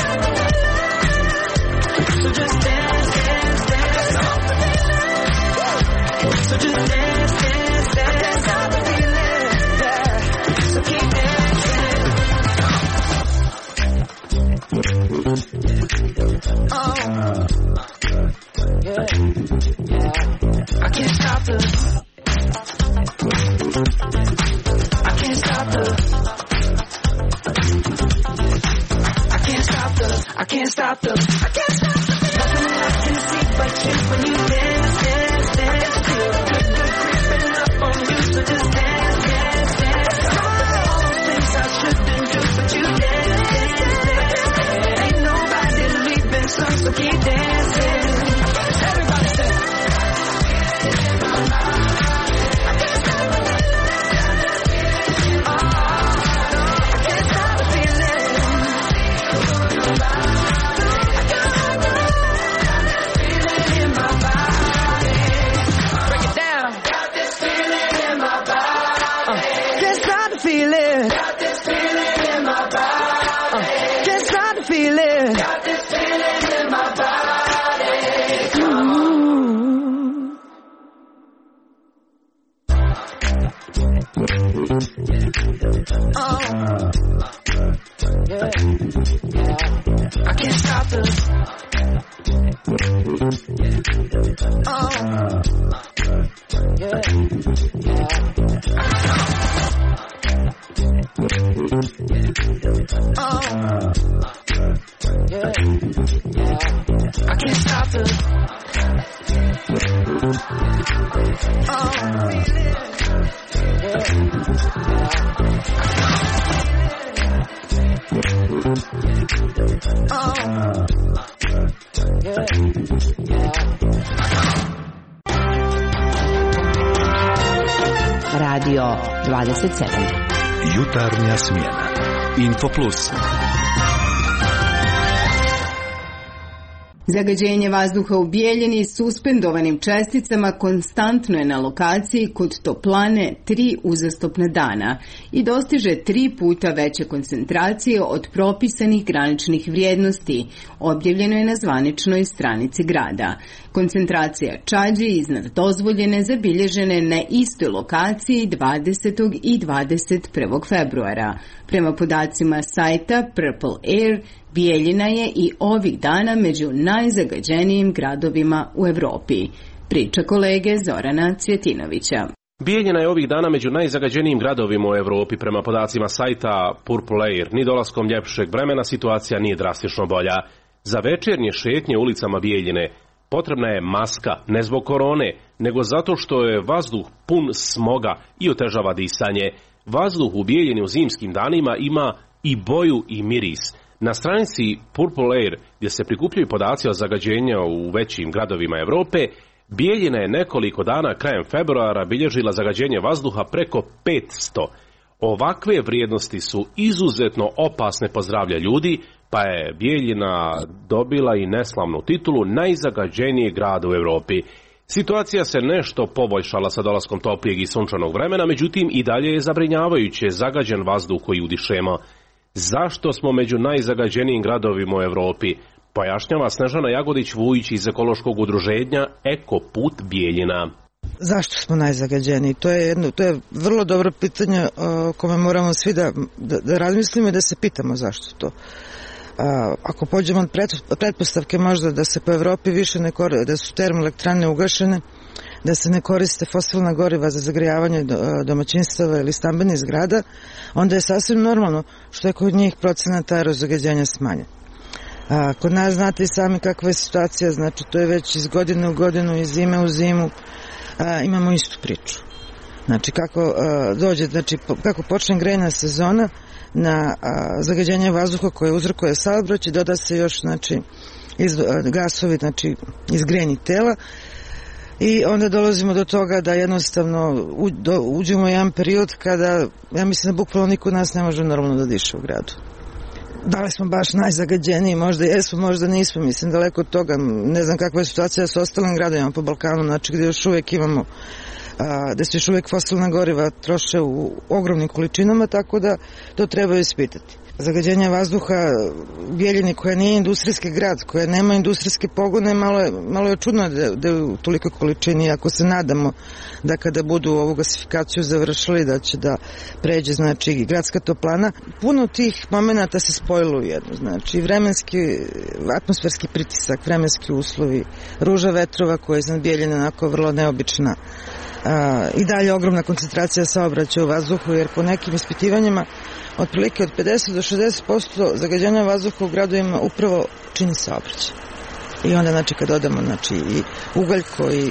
So just dance, dance, dance. So just dance, dance, dance. I can't stop the feeling. Yeah. I can't stop the I can't stop the I can't stop the I can't stop the I can't stop the nothing I can see but you when you dance, dance, dance. Feel good, good creeping up on you, so just dance, dance, dance. All the things I shouldn't do, but you dance, dance, dance. Ain't nobody leaving, so so keep dancing. Everybody say. Oh, yeah, yeah. I can't stop the. Oh, yeah, yeah. Oh, yeah, yeah. I can't stop the. Oh, yeah, Radio dvadeset sedam. Jutarnja smjena. Info Plus. Zagađenje vazduha u Bijeljini suspendovanim česticama konstantno je na lokaciji kod toplane tri uzastopna dana i dostiže tri puta veće koncentracije od propisanih graničnih vrijednosti, objavljeno je na zvaničnoj stranici grada. Koncentracija čađi iznad dozvoljene zabilježene na istoj lokaciji dvadesetog i dvadeset prvog februara. Prema podacima sajta Purple Air, Bijeljina je i ovih dana među najzagađenijim gradovima u Evropi. Priča kolege Zorana Cvjetinovića. Bijeljina je ovih dana među najzagađenijim gradovima u Evropi. Prema podacima sajta Purple Air, ni dolaskom ljepšeg vremena situacija nije drastično bolja. Za večernje šetnje ulicama Bijeljine potrebna je maska, ne zbog korone, nego zato što je vazduh pun smoga i otežava disanje. Vazduh u Bijeljini u zimskim danima ima i boju i miris. Na stranici Purple Air, gdje se prikupljaju podaci o zagađenju u većim gradovima Evrope, Bijeljina je nekoliko dana krajem februara bilježila zagađenje vazduha preko petsto. Ovakve vrijednosti su izuzetno opasne po zdravlje ljudi, pa je Bijeljina dobila i neslavnu titulu najzagađenijeg grada u Evropi. Situacija se nešto poboljšala sa dolaskom toplijeg i sunčanog vremena, međutim i dalje je zabrinjavajuće zagađen vazduh koji udišemo. Zašto smo među najzagađenijim gradovima u Evropi? Pojašnjava Snežana Jagodić-Vujić iz ekološkog udruženja Eko Put Bijeljina. Zašto smo najzagađeniji? To je jedno, to je vrlo dobro pitanje o kome moramo svi da, da, da razmislimo i da se pitamo zašto to. A, ako pođemo od pretpostavke možda da se po Evropi više ne koriste, da su termoelektrane ugašene, da se ne koriste fosilna goriva za zagrijavanje domaćinstava ili stambenih zgrada, onda je sasvim normalno što je kod njih procenat aerozagađenja smanjen. A, kod nas znate i sami kakva je situacija, znači to je već iz godine u godinu, iz zime u zimu, a, imamo istu priču. Znači kako a, dođe, znači kako počne grejna sezona, na a, zagađenje vazduha koje uzrokuje saobraćaj, doda se još znači iz, a, gasovi, znači iz grejnih tela, i onda dolazimo do toga da jednostavno u, do, uđemo u jedan period kada, ja mislim da bukvalno niko od nas ne može normalno da diše u gradu. Da li smo baš najzagađeniji, možda jesmo, možda nismo, mislim daleko od toga, ne znam kakva je situacija sa ostalim gradovima po Balkanu, znači gdje još uvijek imamo, a, da se još uvijek fosilna goriva troše u ogromnim količinama, tako da to treba ispitati. zagađenja vazduha Bijeljini koja nije industrijski grad, koja nema industrijske pogone, malo je, malo je čudno da, da je u tolikoj količini. Ako se nadamo da kada budu ovu gasifikaciju završili da će da pređe znači i gradska toplana, puno tih momenata se spojilo u jedno, znači vremenski, atmosferski pritisak, vremenski uslovi, ruža vetrova koja je iznad Bijeljine onako vrlo neobična. A, i dalje ogromna koncentracija saobraćaja u vazduhu, jer po nekim ispitivanjima otprilike od pedeset do šezdeset posto zagađenja vazduha u gradovima upravo čini saobraćaj. I onda znači kad dodamo znači i ugalj koji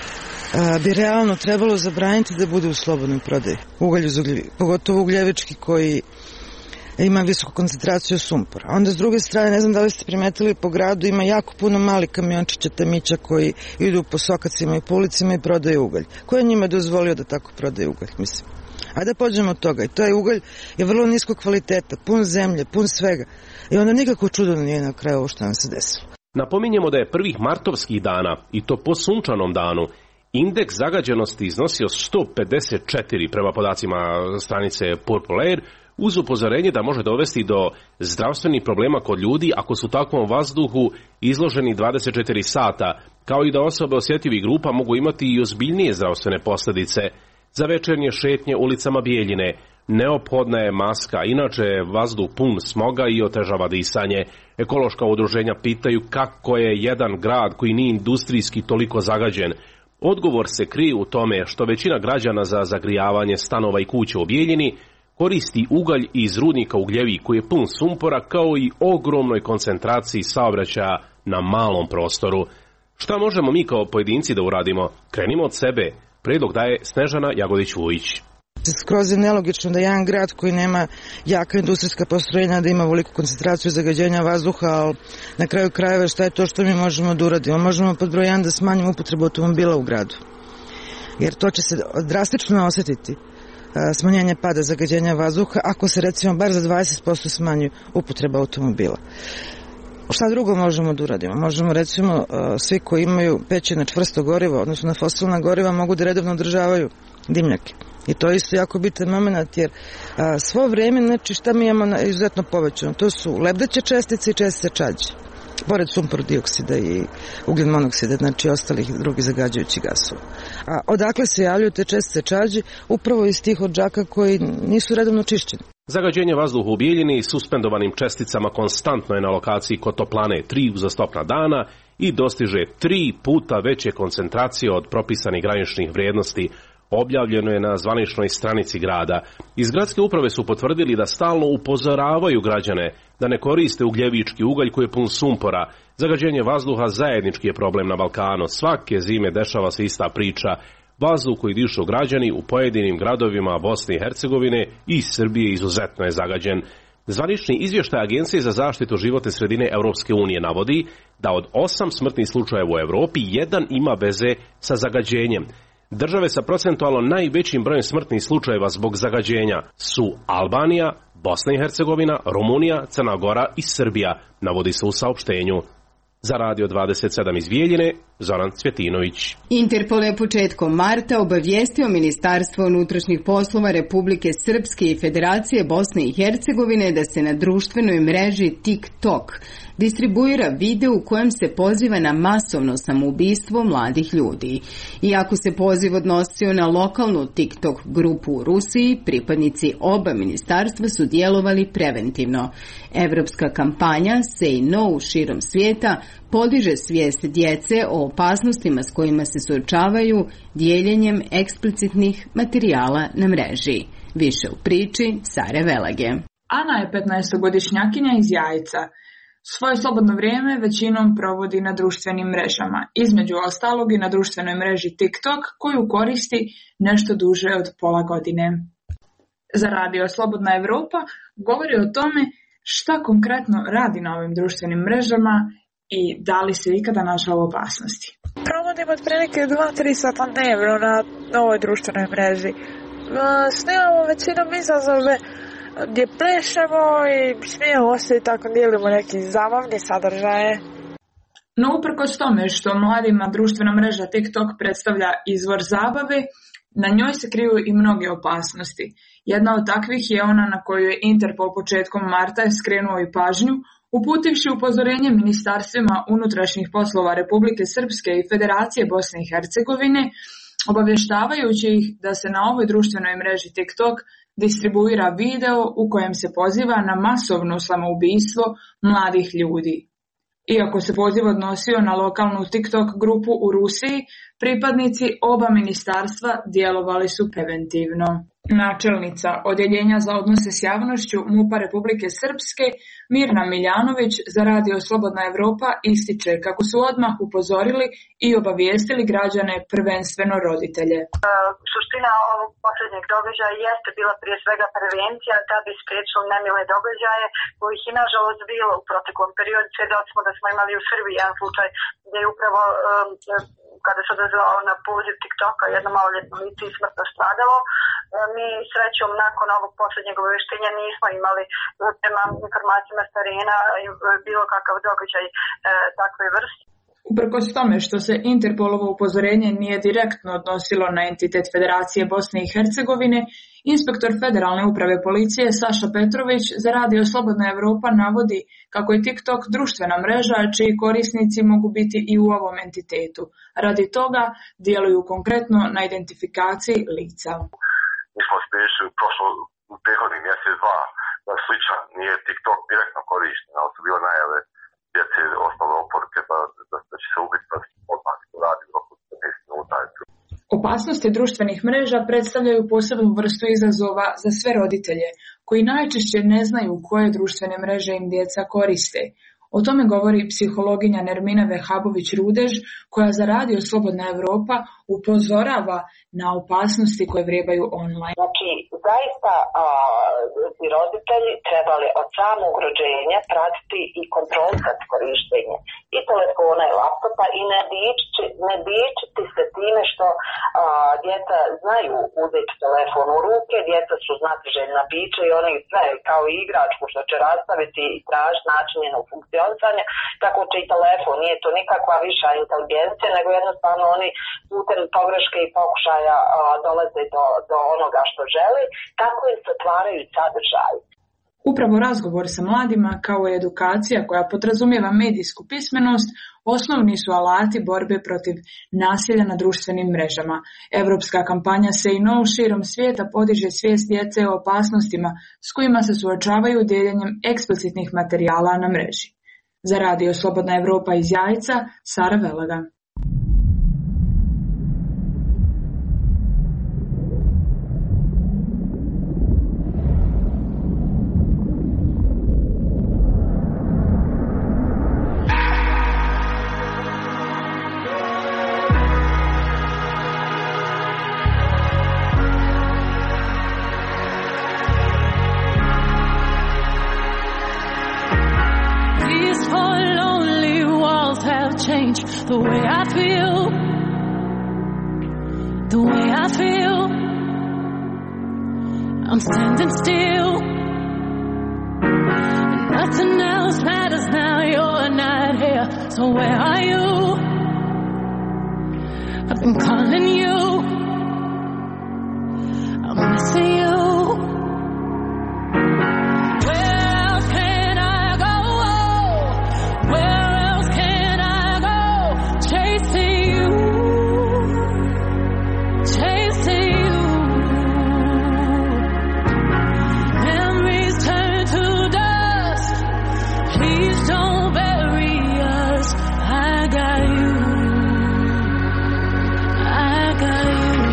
a, bi realno trebalo zabraniti da bude u slobodnoj prodaji. Ugalj uz ugljevi, pogotovo ugljevički koji ima visoku koncentraciju sumpora. Onda s druge strane, ne znam da li ste primetili, po gradu ima jako puno malih kamiončića, tamića koji idu po sokacima i po ulicima i prodaju ugalj. Ko je njima dozvolio da tako prodaju ugalj, mislim? A da pođemo od toga. I taj ugalj je vrlo niskog kvaliteta, pun zemlje, pun svega. I onda nikako čudo nije na kraju ovo što nam se desilo. Napominjemo da je prvih martovskih dana, i to po sunčanom danu, indeks zagađenosti iznosio sto pedeset četiri prema podacima stranice Purple Air, uz upozorenje da može dovesti do zdravstvenih problema kod ljudi ako su u takvom vazduhu izloženi dvadeset četiri sata, kao i da osobe osjetljivih grupa mogu imati i ozbiljnije zdravstvene posljedice. Za večernje šetnje ulicama Bijeljine neophodna je maska, inače je vazduh pun smoga i otežava disanje. Ekološka udruženja pitaju kako je jedan grad koji nije industrijski toliko zagađen. Odgovor se krije u tome što većina građana za zagrijavanje stanova i kuće u Bijeljini koristi ugalj iz rudnika Ugljevik koji je pun sumpora, kao i ogromnoj koncentraciji saobraćaja na malom prostoru. Šta možemo mi kao pojedinci da uradimo? Krenimo od sebe. Prijedlog daje Snežana Jagodić-Vujić. Skroz je nelogično da jedan grad koji nema jaka industrijska postrojenja da ima veliku koncentraciju zagađenja vazduha, ali na kraju krajeva šta je to što mi možemo da uradimo? Možemo pod broj jedan da smanjimo upotrebu automobila u gradu, jer to će se drastično osjetiti, smanjenje pada zagađenja vazduha, ako se recimo bar za dvadeset posto smanji upotreba automobila. Šta drugo možemo da uradimo? Možemo recimo svi koji imaju peći na čvrsto gorivo, odnosno na fosilna goriva, mogu da redovno održavaju dimnjake. I to je isto jako bitan moment, jer a, svo vreme, znači šta mi imamo izuzetno povećano, to su lebdeće čestice i čestice čađe, pored sumpor dioksida i ugljen monoksida, znači ostalih drugih zagađujućih gasova. A odakle se javljaju te čestice čađe? Upravo iz tih odžaka koji nisu redovno čišćeni. Zagađenje vazduha u Bijeljini suspendovanim česticama konstantno je na lokaciji kod toplane tri uzastopna dana i dostiže tri puta veće koncentracije od propisanih graničnih vrijednosti. Objavljeno je na zvaničnoj stranici grada. Iz gradske uprave su potvrdili da stalno upozoravaju građane da ne koriste ugljevički ugalj koji je pun sumpora. Zagađenje vazduha zajednički je problem na Balkanu. Svake zime dešava se ista priča. Vazduh koji dišu građani u pojedinim gradovima Bosne i Hercegovine i Srbije izuzetno je zagađen. Zvanični izvještaj Agencije za zaštitu životne sredine Europske unije navodi da od osam smrtnih slučajeva u Europi jedan ima veze sa zagađenjem. Države sa procentualno najvećim brojem smrtnih slučajeva zbog zagađenja su Albanija, Bosna i Hercegovina, Rumunija, Crna Gora i Srbija, navodi se u saopštenju. Za Radio dvadeset sedam iz Bijeljine, Zoran Cvjetinović. Interpol je početkom marta obavijestio Ministarstvo unutrašnjih poslova Republike Srpske i Federacije Bosne i Hercegovine da se na društvenoj mreži TikTok distribuira video u kojem se poziva na masovno samoubistvo mladih ljudi. Iako se poziv odnosio na lokalnu TikTok grupu u Rusiji, pripadnici oba ministarstva su djelovali preventivno. Evropska kampanja Say No širom svijeta podiže svijest djece o opasnostima s kojima se suočavaju dijeljenjem eksplicitnih materijala na mreži. Više u priči Sare Velage. Ana je petnaestogodišnjakinja iz Jajca. Svoje slobodno vrijeme većinom provodi na društvenim mrežama, između ostalog i na društvenoj mreži TikTok, koju koristi nešto duže od pola godine. Za Radio Slobodna Evropa govori o tome šta konkretno radi na ovim društvenim mrežama i da li se ikada našla u opasnosti. Provodim otprilike dva do tri sata dnevno na ovoj društvenoj mreži. Snimamo većinom izazove gdje plešemo i smijemo se i tako dijelimo neki zabavni sadržaje. No uprkos tome što mladima društvena mreža TikTok predstavlja izvor zabave, Na njoj se kriju i mnoge opasnosti. Jedna od takvih je ona na koju je Interpol početkom marta skrenuo i pažnju, uputivši upozorenje ministarstvima unutrašnjih poslova Republike Srpske i Federacije Bosne i Hercegovine, obavještavajući ih da se na ovoj društvenoj mreži TikTok distribuira video u kojem se poziva na masovno samoubistvo mladih ljudi. Iako se poziv odnosio na lokalnu TikTok grupu u Rusiji, pripadnici oba ministarstva djelovali su preventivno. Načelnica Odjeljenja za odnose s javnošću MUP-a Republike Srpske, Mirna Miljanović, za radio Slobodna Evropa ističe kako su odmah upozorili i obavijestili građane, prvenstveno roditelje. Suština ovog posljednjeg događaja jeste bila prije svega prevencija da bi spriječili nemile događaje kojih je nažalost bilo u proteklom periodu. Svjedoci smo da smo imali u Srbiji jedan slučaj gdje je upravo um, kada se odazvao na poziv TikToka jedno maloljetno lice i smrtno stradalo. Mi srećom nakon ovog posljednjeg obavještenja nismo imali prema informacijama s terena bilo kakav događaj e, takve vrste. Uprkos tome što se Interpolovo upozorenje nije direktno odnosilo na entitet Federacije Bosne i Hercegovine, inspektor Federalne uprave policije Saša Petrović za radio Slobodna Evropa navodi kako je TikTok društvena mreža čiji korisnici mogu biti i u ovom entitetu. Radi toga djeluju konkretno na identifikaciji lica. Mi smo spriječili prošlo u prethodnih mjesec dva da sličan nije TikTok direktno korišten, ali su bile najave djece osnovne oporuke da, da, da će se ubiti pa odmah se radi u roku deset minuta. Opasnosti društvenih mreža predstavljaju posebnu vrstu izazova za sve roditelje, koji najčešće ne znaju koje društvene mreže im djeca koriste. O tome govori psihologinja Nermina Vehabović-Rudež, koja za radio Slobodna Evropa upozorava na opasnosti koje vrebaju online. Znači, zaista a, bi roditelji trebali od samog rođenja pratiti i kontrolisati korištenje i telefona i laptopa i ne dičiti, ne dičiti se time što a, djeca znaju uzeti telefon u ruke, djeca su znatiželjna bića i oni sve kao igračku što će rastaviti i tražiti način njenog funkcionisanja, tako će i telefon, nije to nikakva viša inteligencija, nego jednostavno oni putem pogreške i pokušaja a, dolaze do, do onoga što žele, tako im se otvaraju sadržaj. Upravo razgovor sa mladima kao i edukacija koja podrazumijeva medijsku pismenost osnovni su alati borbe protiv nasilja na društvenim mrežama. Evropska kampanja Say No širom svijeta podiže svijest djece o opasnostima s kojima se suočavaju dijeljenjem eksplicitnih materijala na mreži. Za radio Slobodna Evropa iz Jajca, Sara Velaga. The way I feel, the way I feel, I'm standing still, nothing else matters now, you're not here, so where are you? I've been calling you, I'm missing you. I got you.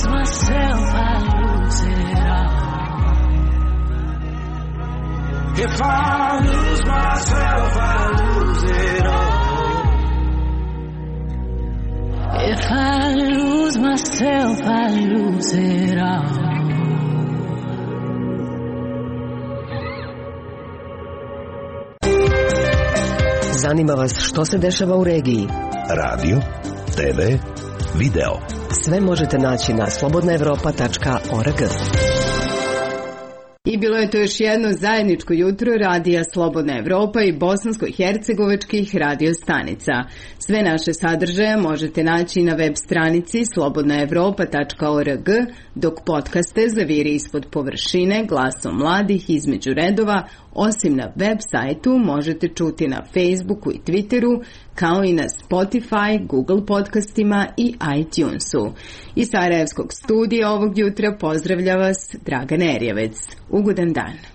lose myself, I lose it all. If I lose myself, I lose it all. If I lose myself, I lose it all. Zanima vas što se dešava u regiji? Radio, te ve, video. Sve možete naći na slobodna evropa tačka org. I bilo je to još jedno zajedničko jutro radija Slobodna Evropa i bosansko-hercegovačkih radio stanica. Sve naše sadržaje možete naći na web stranici slobodna evropa tačka org, dok podcaste zaviri ispod površine glasom mladih između redova, osim na web sajtu možete čuti na Facebooku i Twitteru, kao i na Spotify, Google podcastima i iTunesu. Iz Sarajevskog studija ovog jutra pozdravlja vas Dragan Erjevec. Ugodan dan.